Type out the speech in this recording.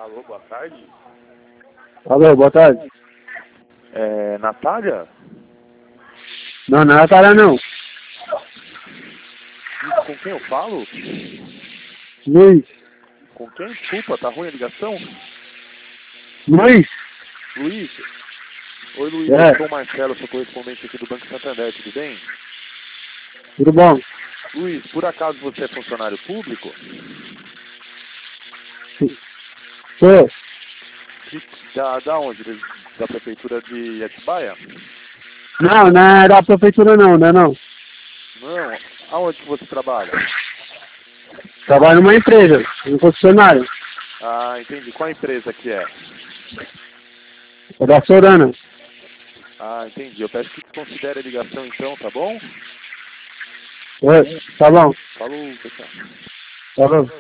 Alô, boa tarde. Alô, boa tarde. É Natália? Não, não é Natália não. Com quem eu falo? Luiz. Com quem? Desculpa, tá ruim a ligação? Luiz? Luiz? Oi, Luiz, É. eu sou o Marcelo, sou correspondente aqui do Banco Santander, tudo bem? Tudo bom? Luiz, por acaso você é funcionário público? Sou. Da onde? Da prefeitura de Atibaia? Não, não é da prefeitura não, né não. Não. Aonde que você trabalha? Trabalho numa empresa, um funcionário. Ah, entendi. Qual empresa que é? É da Sorana. Ah, entendi. Eu peço que desconsidere a ligação então, tá bom? Oi, tá bom. Falou, tchau, tchau. Tá bom.